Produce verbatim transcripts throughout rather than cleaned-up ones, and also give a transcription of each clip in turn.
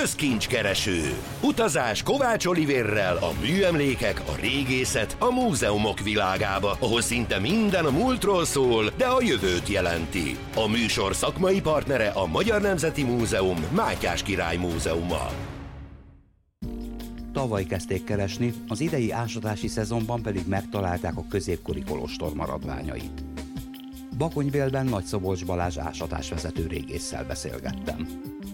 Közkincskereső. Utazás Kovács Olivérrel a műemlékek, a régészet, a múzeumok világába, ahol szinte minden a múltról szól, de a jövőt jelenti. A műsor szakmai partnere a Magyar Nemzeti Múzeum, Mátyás Király Múzeuma. Tavaly kezdték keresni, az idei ásatási szezonban pedig megtalálták a középkori kolostor maradványait. Bakonybélben Nagyszobolcs Balázs ásatásvezető régésszel beszélgettem.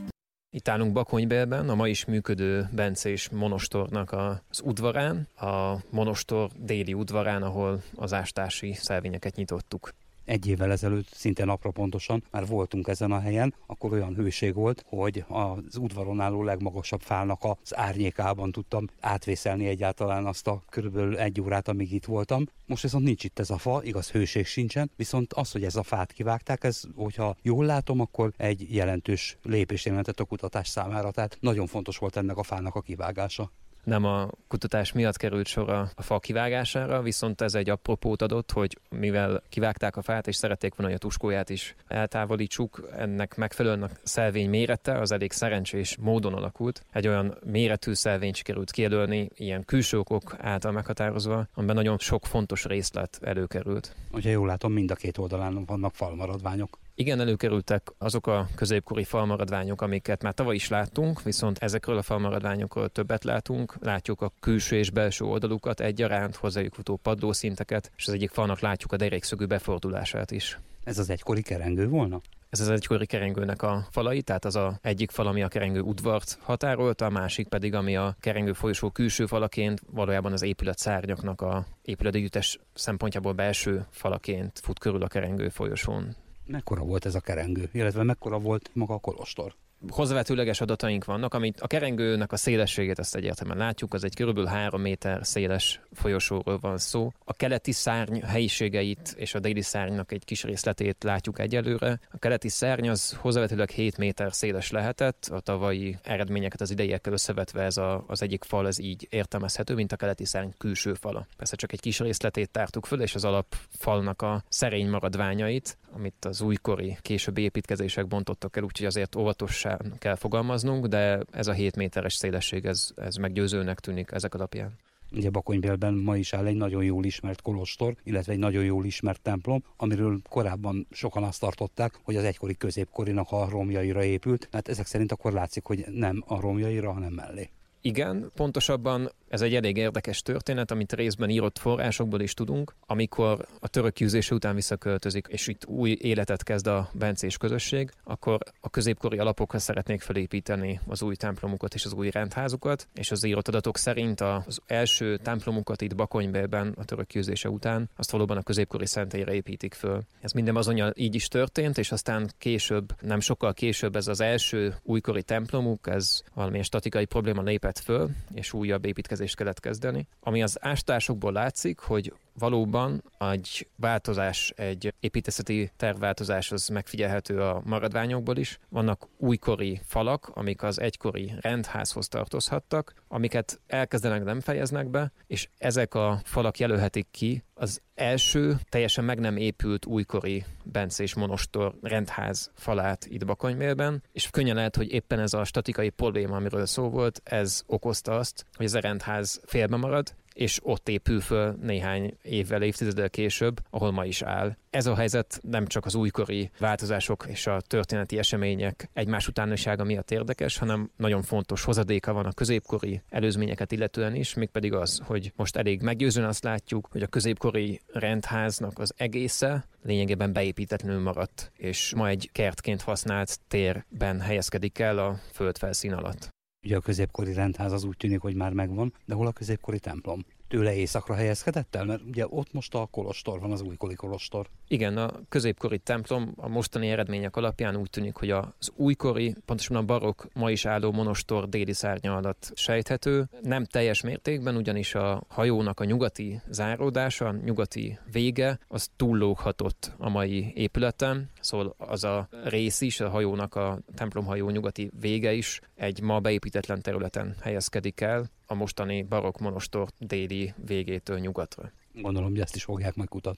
Itt állunk Bakonybélben, a ma is működő bencés monostornak az udvarán, a monostor déli udvarán, ahol az ástási szelvényeket nyitottuk. Egy évvel ezelőtt, szinte napra pontosan már voltunk ezen a helyen, akkor olyan hőség volt, hogy az udvaron álló legmagasabb fának az árnyékában tudtam átvészelni egyáltalán azt a körülbelül egy órát, amíg itt voltam. Most viszont nincs itt ez a fa, igaz, hőség sincsen, viszont az, hogy ez a fát kivágták, ez, hogyha jól látom, akkor egy jelentős lépést jelentett a kutatás számára, tehát nagyon fontos volt ennek a fának a kivágása. Nem a kutatás miatt került sor a fa kivágására, viszont ez egy apropót adott, hogy mivel kivágták a fát, és szerették volna, hogy a tuskóját is eltávolítsuk, ennek megfelelően a szelvény mérete az elég szerencsés módon alakult. Egy olyan méretű szelvényt sikerült kijelölni, ilyen külső okok által meghatározva, amiben nagyon sok fontos részlet előkerült. Ugye jól látom, mind a két oldalán vannak falmaradványok. Igen, előkerültek azok a középkori falmaradványok, amiket már tavaly is láttunk, viszont ezekről a falmaradványokról többet látunk. Látjuk a külső és belső oldalukat egyaránt, hozzájuk futó padlószinteket, és az egyik falnak látjuk a derékszögű befordulását is. Ez az egykori kerengő volna? Ez az egykori kerengőnek a falai, tehát az a egyik fal, ami a kerengő udvart határolta, a másik pedig, ami a kerengő folyosó külső falaként, valójában az épület szárnyaknak a épületegyüttes szempontjából belső falaként fut körül a kerengő folyosón. Mekkora volt ez a kerengő, illetve mekkora volt maga a kolostor? Hozzávetőleges adataink vannak, amit a kerengőnek a szélességét ezt egyértelműen látjuk, az egy körülbelül három méter széles folyosóról van szó. A keleti szárny helyiségeit és a déli szárnynak egy kis részletét látjuk egyelőre. A keleti szárny az hozzávetőleg hét méter széles lehetett, a tavalyi eredményeket az ideiekkel összevetve ez a, az egyik fal ez így értelmezhető, mint a keleti szárny külső fala. Persze csak egy kis részletét tártuk föl, és az alapfalnak a szerény maradványait, amit az újkori későbbi építkezések bontottak el, úgyhogy azért óvatosan kell fogalmaznunk, de ez a hét méteres szélesség, ez, ez meggyőzőnek tűnik ezek alapján. Ugye Bakonybélben ma is áll egy nagyon jól ismert kolostor, illetve egy nagyon jól ismert templom, amiről korábban sokan azt tartották, hogy az egykori középkorinak a romjaira épült, hát ezek szerint akkor látszik, hogy nem a romjaira, hanem mellé. Igen, pontosabban ez egy elég érdekes történet, amit részben írott forrásokból is tudunk. Amikor a török kiűzése után visszaköltözik, és itt új életet kezd a bencés közösség, akkor a középkori alapokra szeretnék felépíteni az új templomukat és az új rendházukat, és az írott adatok szerint az első templomukat itt Bakonybélben a török kiűzése után, azt valóban a középkori szentélyre építik föl. Ez minden bizonnyal így is történt, és aztán később, nem sokkal később ez az első újkori templomuk, ez valamilyen statikai probléma lépett föl, és újabb építkezés kellett kezdeni. Ami az ástásokból látszik, hogy valóban egy változás, egy építészeti tervváltozás az megfigyelhető a maradványokból is. Vannak újkori falak, amik az egykori rendházhoz tartozhattak, amiket elkezdenek, nem fejeznek be, és ezek a falak jelölhetik ki az első teljesen meg nem épült újkori bencés monostor rendház falát itt Bakonybélben, és könnyen lehet, hogy éppen ez a statikai probléma, amiről szó volt, ez okozta azt, hogy ez a rendház félbe marad, és ott épül föl néhány évvel, évtizeddel később, ahol ma is áll. Ez a helyzet nem csak az újkori változások és a történeti események egymás utánisága miatt érdekes, hanem nagyon fontos hozadéka van a középkori előzményeket illetően is, mégpedig az, hogy most elég meggyőzően azt látjuk, hogy a középkori rendháznak az egésze lényegében beépítetlenül maradt, és ma egy kertként használt térben helyezkedik el a földfelszín alatt. Ugye a középkori rendház az úgy tűnik, hogy már megvan, de hol a középkori templom? Tőle északra helyezkedett el? Mert ugye ott most a kolostor van, az újkori kolostor. Igen, a középkori templom a mostani eredmények alapján úgy tűnik, hogy az újkori, pontosan a barokk ma is álló monostor déli szárnya alatt sejthető. Nem teljes mértékben, ugyanis a hajónak a nyugati záródása, a nyugati vége, az túllóghatott a mai épületen. Szóval az a rész is, a hajónak a templomhajó nyugati vége is egy ma beépítetlen területen helyezkedik el, a mostani barokk monostor déli végétől nyugatra. Gondolom, hogy ezt is fogják majd kutatni.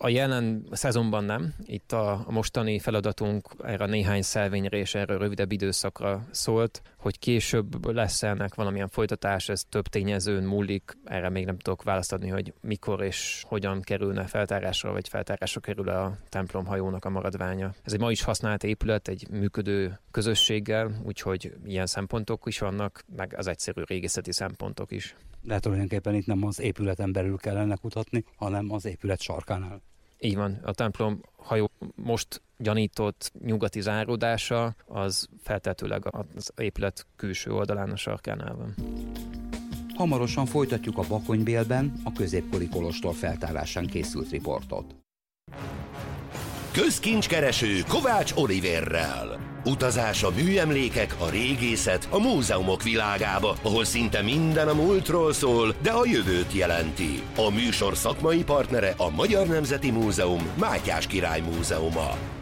A jelen szezonban nem. Itt a mostani feladatunk erre a néhány szelvényre és erről rövidebb időszakra szólt, hogy később lesz ennek valamilyen folytatás, ez több tényezőn múlik, erre még nem tudok választ adni, hogy mikor és hogyan kerülne feltárásra, vagy feltárásra kerül a templomhajónak a maradványa. Ez egy ma is használt épület, egy működő közösséggel, úgyhogy ilyen szempontok is vannak, meg az egyszerű régészeti szempontok is. De tulajdonképpen itt nem az épületen belül kellene kutatni, hanem az épület sarkánál. Így van, a templom hajó most gyanított nyugati záródása, az feltetőleg az épület külső oldalán a sarkánál van. Hamarosan folytatjuk a Bakonybélben a középkori kolostor feltárásán készült riportot. Közkincskereső Kovács Oliverrel. Utazás a műemlékek, a régészet, a múzeumok világába, ahol szinte minden a múltról szól, de a jövőt jelenti. A műsor szakmai partnere a Magyar Nemzeti Múzeum, Mátyás Király Múzeuma.